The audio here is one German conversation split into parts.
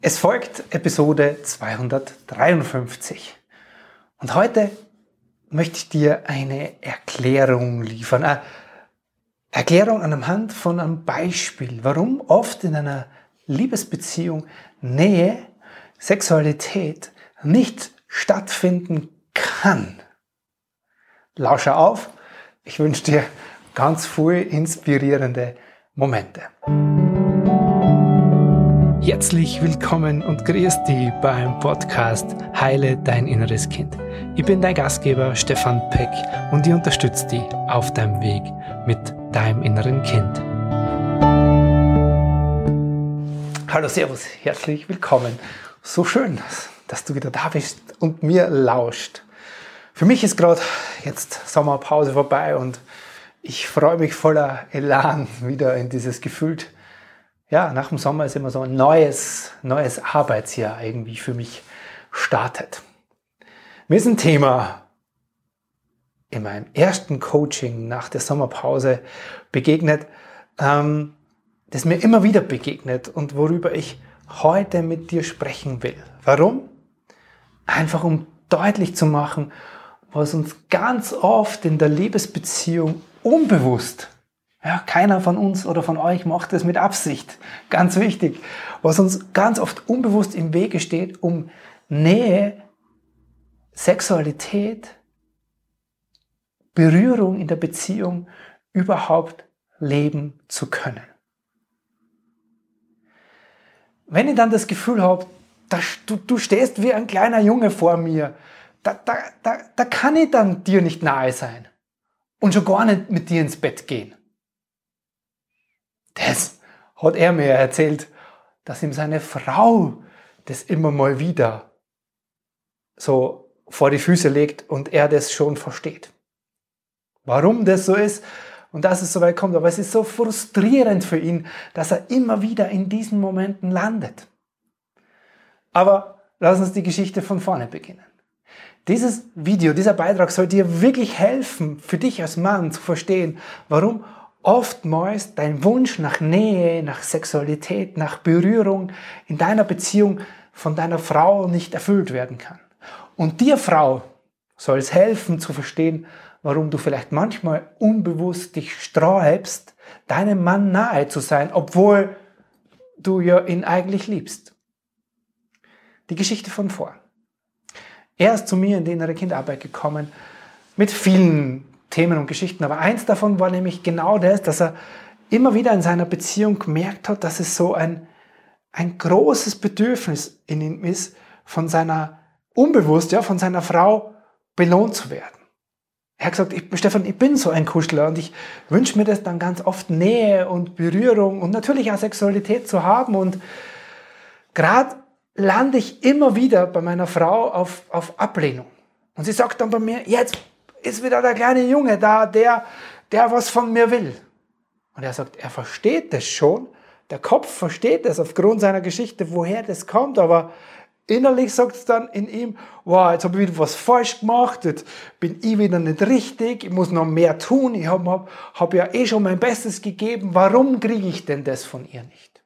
Es folgt Episode 253 und heute möchte ich dir eine Erklärung liefern. Eine Erklärung anhand von einem Beispiel, warum oft in einer Liebesbeziehung Nähe, Sexualität nicht stattfinden kann. Lausche auf, ich wünsche dir ganz viele inspirierende Momente. Herzlich willkommen und grüß dich beim Podcast Heile dein inneres Kind. Ich bin dein Gastgeber Stefan Peck und ich unterstütze dich auf deinem Weg mit deinem inneren Kind. Hallo, servus, herzlich willkommen. So schön, dass du wieder da bist und mir lauscht. Für mich ist gerade jetzt Sommerpause vorbei und ich freue mich voller Elan wieder in dieses Gefühl. Ja, nach dem Sommer ist immer so ein neues Arbeitsjahr irgendwie für mich startet. Mir ist ein Thema in meinem ersten Coaching nach der Sommerpause begegnet, das mir immer wieder begegnet und worüber ich heute mit dir sprechen will. Warum? Einfach um deutlich zu machen, was uns ganz oft in der Liebesbeziehung unbewusst, ja, keiner von uns oder von euch macht das mit Absicht, ganz wichtig, was uns ganz oft unbewusst im Wege steht, um Nähe, Sexualität, Berührung in der Beziehung überhaupt leben zu können. Wenn ich dann das Gefühl habe, du stehst wie ein kleiner Junge vor mir, da kann ich dann dir nicht nahe sein und schon gar nicht mit dir ins Bett gehen. Das hat er mir erzählt, dass ihm seine Frau das immer mal wieder so vor die Füße legt und er das schon versteht. Warum das so ist und dass es so weit kommt, aber es ist so frustrierend für ihn, dass er immer wieder in diesen Momenten landet. Aber lass uns die Geschichte von vorne beginnen. Dieses Video, dieser Beitrag soll dir wirklich helfen, für dich als Mann zu verstehen, warum oftmals dein Wunsch nach Nähe, nach Sexualität, nach Berührung in deiner Beziehung von deiner Frau nicht erfüllt werden kann. Und dir, Frau, soll es helfen zu verstehen, warum du vielleicht manchmal unbewusst dich sträubst, deinem Mann nahe zu sein, obwohl du ja ihn eigentlich liebst. Die Geschichte von vor. Er ist zu mir in die innere Kindarbeit gekommen mit vielen Themen und Geschichten, aber eins davon war nämlich genau das, dass er immer wieder in seiner Beziehung gemerkt hat, dass es so ein großes Bedürfnis in ihm ist, von seiner Frau belohnt zu werden. Er hat gesagt, Stefan, ich bin so ein Kuschler und ich wünsche mir das dann ganz oft, Nähe und Berührung und natürlich auch Sexualität zu haben, und gerade lande ich immer wieder bei meiner Frau auf Ablehnung. Und sie sagt dann bei mir, jetzt ist wieder der kleine Junge da, der was von mir will. Und er sagt, er versteht das schon, der Kopf versteht das aufgrund seiner Geschichte, woher das kommt, aber innerlich sagt es dann in ihm, wow, jetzt habe ich wieder was falsch gemacht, jetzt bin ich wieder nicht richtig, ich muss noch mehr tun, ich hab ja eh schon mein Bestes gegeben, warum kriege ich denn das von ihr nicht?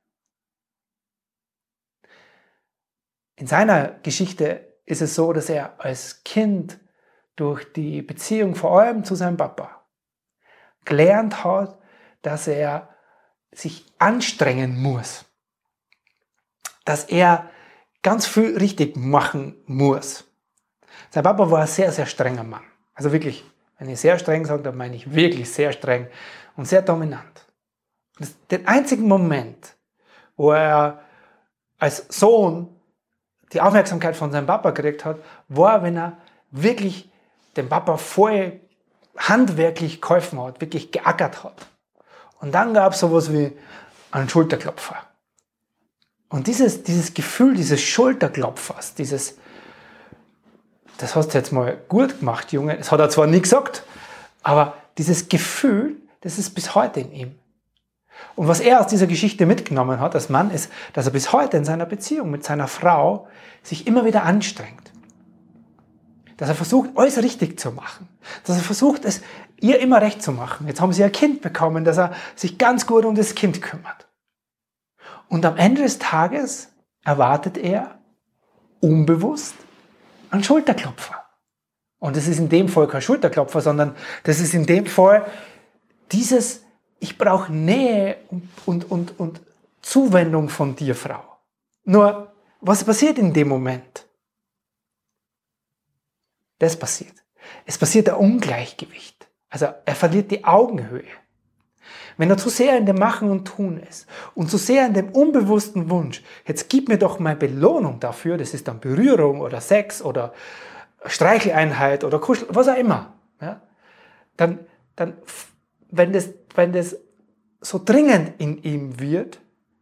In seiner Geschichte ist es so, dass er als Kind durch die Beziehung vor allem zu seinem Papa gelernt hat, dass er sich anstrengen muss, dass er ganz viel richtig machen muss. Sein Papa war ein sehr, sehr strenger Mann. Also wirklich, wenn ich sehr streng sage, dann meine ich wirklich sehr streng und sehr dominant. Den einzigen Moment, wo er als Sohn die Aufmerksamkeit von seinem Papa gekriegt hat, war, wenn er wirklich dem Papa voll handwerklich geholfen hat, wirklich geackert hat. Und dann gab es sowas wie einen Schulterklopfer. Und dieses Gefühl, dieses Schulterklopfers, das hast du jetzt mal gut gemacht, Junge, das hat er zwar nie gesagt, aber dieses Gefühl, das ist bis heute in ihm. Und was er aus dieser Geschichte mitgenommen hat als Mann, ist, dass er bis heute in seiner Beziehung mit seiner Frau sich immer wieder anstrengt. Dass er versucht, alles richtig zu machen. Dass er versucht, es ihr immer recht zu machen. Jetzt haben sie ein Kind bekommen, dass er sich ganz gut um das Kind kümmert. Und am Ende des Tages erwartet er unbewusst einen Schulterklopfer. Und das ist in dem Fall kein Schulterklopfer, sondern das ist in dem Fall dieses, ich brauche Nähe und Zuwendung von dir, Frau. Nur, was passiert in dem Moment? Das passiert. Es passiert ein Ungleichgewicht. Also er verliert die Augenhöhe. Wenn er zu sehr in dem Machen und Tun ist und zu sehr in dem unbewussten Wunsch, jetzt gib mir doch mal Belohnung dafür, das ist dann Berührung oder Sex oder Streicheleinheit oder Kuschel, was auch immer, ja, dann wenn das so dringend in ihm wird,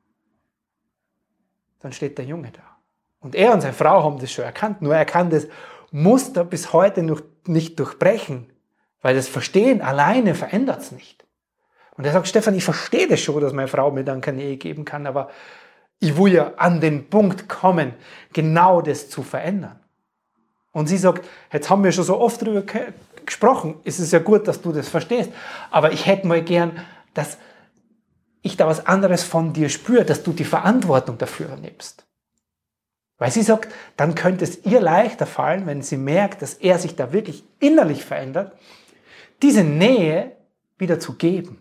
dann steht der Junge da. Und er und seine Frau haben das schon erkannt, nur er kann das Muster bis heute noch nicht durchbrechen, weil das Verstehen alleine verändert es nicht. Und er sagt, Stefan, ich verstehe das schon, dass meine Frau mir dann keine Ehe geben kann, aber ich will ja an den Punkt kommen, genau das zu verändern. Und sie sagt, jetzt haben wir schon so oft darüber gesprochen, es ist ja gut, dass du das verstehst, aber ich hätte mal gern, dass ich da was anderes von dir spüre, dass du die Verantwortung dafür nimmst. Weil sie sagt, dann könnte es ihr leichter fallen, wenn sie merkt, dass er sich da wirklich innerlich verändert, diese Nähe wieder zu geben.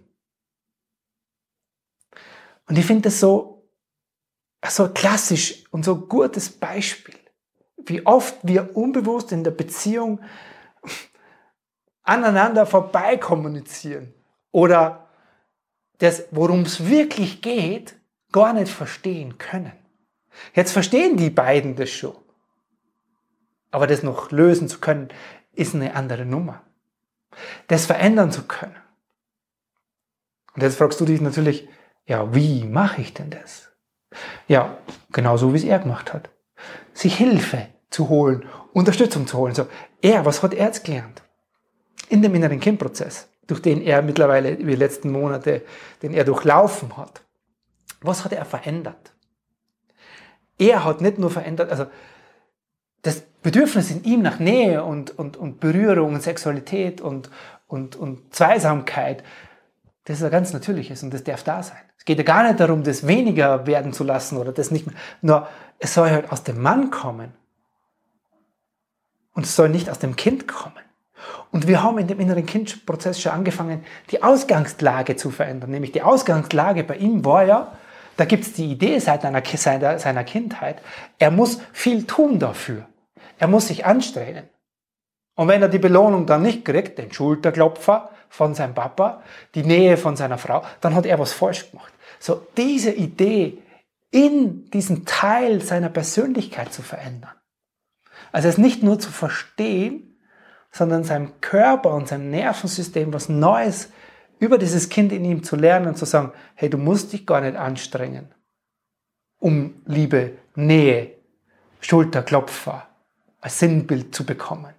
Und ich finde das so klassisch und so gutes Beispiel, wie oft wir unbewusst in der Beziehung aneinander vorbei kommunizieren oder das, worum es wirklich geht, gar nicht verstehen können. Jetzt verstehen die beiden das schon. Aber das noch lösen zu können, ist eine andere Nummer. Das verändern zu können. Und jetzt fragst du dich natürlich, ja, wie mache ich denn das? Ja, genauso wie es er gemacht hat. Sich Hilfe zu holen, Unterstützung zu holen. So, was hat er jetzt gelernt? In dem inneren Kindprozess, durch den er mittlerweile über die letzten Monate, den er durchlaufen hat. Was hat er verändert? Er hat nicht nur verändert, also das Bedürfnis in ihm nach Nähe und Berührung und Sexualität und Zweisamkeit, das ist ja ganz Natürliches und das darf da sein. Es geht ja gar nicht darum, das weniger werden zu lassen oder das nicht mehr. Nur, es soll halt aus dem Mann kommen. Und es soll nicht aus dem Kind kommen. Und wir haben in dem inneren Kindprozess schon angefangen, die Ausgangslage zu verändern. Nämlich die Ausgangslage bei ihm war ja, da gibt es die Idee seit seiner Kindheit, er muss viel tun dafür. Er muss sich anstrengen. Und wenn er die Belohnung dann nicht kriegt, den Schulterklopfer von seinem Papa, die Nähe von seiner Frau, dann hat er was falsch gemacht. So, diese Idee, in diesen Teil seiner Persönlichkeit zu verändern. Also es nicht nur zu verstehen, sondern seinem Körper und seinem Nervensystem was Neues über dieses Kind in ihm zu lernen und zu sagen, hey, du musst dich gar nicht anstrengen, um Liebe, Nähe, Schulterklopfer als Sinnbild zu bekommen.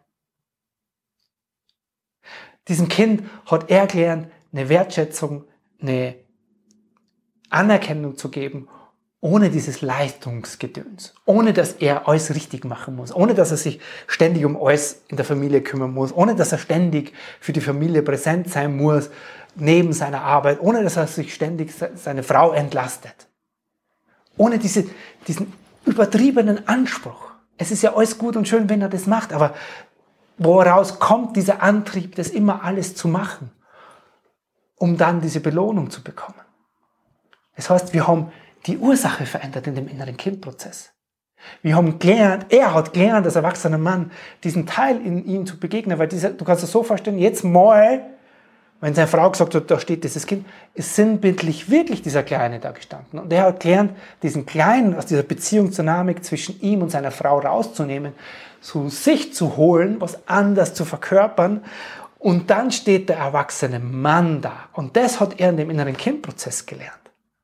Diesem Kind hat er gelernt, eine Wertschätzung, eine Anerkennung zu geben, ohne dieses Leistungsgedöns, ohne dass er alles richtig machen muss, ohne dass er sich ständig um alles in der Familie kümmern muss, ohne dass er ständig für die Familie präsent sein muss, neben seiner Arbeit, ohne dass er sich ständig seine Frau entlastet. Ohne diesen übertriebenen Anspruch. Es ist ja alles gut und schön, wenn er das macht, aber woraus kommt dieser Antrieb, das immer alles zu machen, um dann diese Belohnung zu bekommen? Das heißt, wir haben die Ursache verändert in dem inneren Kindprozess. Wir haben gelernt, er hat gelernt, als erwachsener Mann, diesen Teil in ihm zu begegnen, weil du kannst es so vorstellen, jetzt mal, wenn seine Frau gesagt hat, da steht dieses Kind, ist sinnbildlich wirklich dieser Kleine da gestanden. Und er hat gelernt, diesen Kleinen aus dieser Beziehungsdynamik zwischen ihm und seiner Frau rauszunehmen, zu sich zu holen, was anders zu verkörpern. Und dann steht der erwachsene Mann da. Und das hat er in dem inneren Kindprozess gelernt.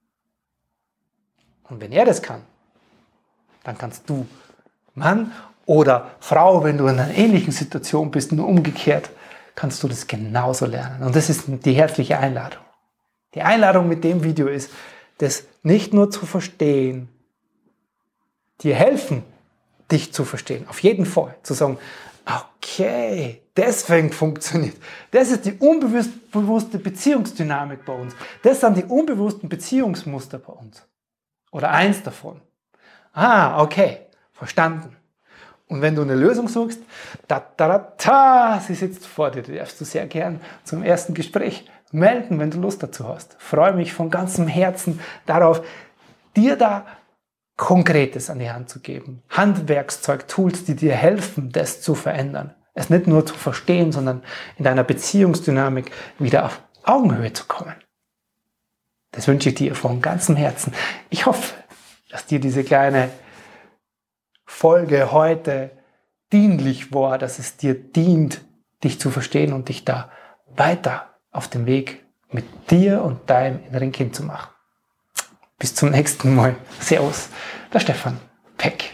Und wenn er das kann, dann kannst du, Mann oder Frau, wenn du in einer ähnlichen Situation bist, nur umgekehrt, kannst du das genauso lernen. Und das ist die herzliche Einladung. Die Einladung mit dem Video ist, das nicht nur zu verstehen, dir helfen, dich zu verstehen. Auf jeden Fall. Zu sagen, okay, deswegen funktioniert. Das ist die unbewusste Beziehungsdynamik bei uns. Das sind die unbewussten Beziehungsmuster bei uns. Oder eins davon. Okay, verstanden. Und wenn du eine Lösung suchst, sie sitzt vor dir, die darfst du sehr gern zum ersten Gespräch melden, wenn du Lust dazu hast. Ich freue mich von ganzem Herzen darauf, dir da Konkretes an die Hand zu geben. Handwerkszeug, Tools, die dir helfen, das zu verändern. Es nicht nur zu verstehen, sondern in deiner Beziehungsdynamik wieder auf Augenhöhe zu kommen. Das wünsche ich dir von ganzem Herzen. Ich hoffe, dass dir diese kleine Folge heute dienlich war, dass es dir dient, dich zu verstehen und dich da weiter auf dem Weg mit dir und deinem inneren Kind zu machen. Bis zum nächsten Mal. Servus, der Stefan Peck.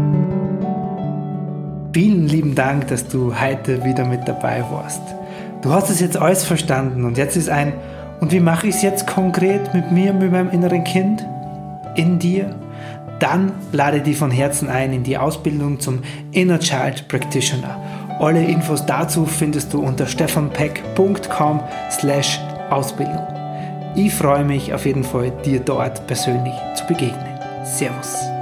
Vielen lieben Dank, dass du heute wieder mit dabei warst. Du hast es jetzt alles verstanden und jetzt ist und wie mache ich es jetzt konkret mit mir, mit meinem inneren Kind? In dir? Dann lade dich von Herzen ein in die Ausbildung zum Inner Child Practitioner. Alle Infos dazu findest du unter stefanpeck.com/Ausbildung. Ich freue mich auf jeden Fall, dir dort persönlich zu begegnen. Servus.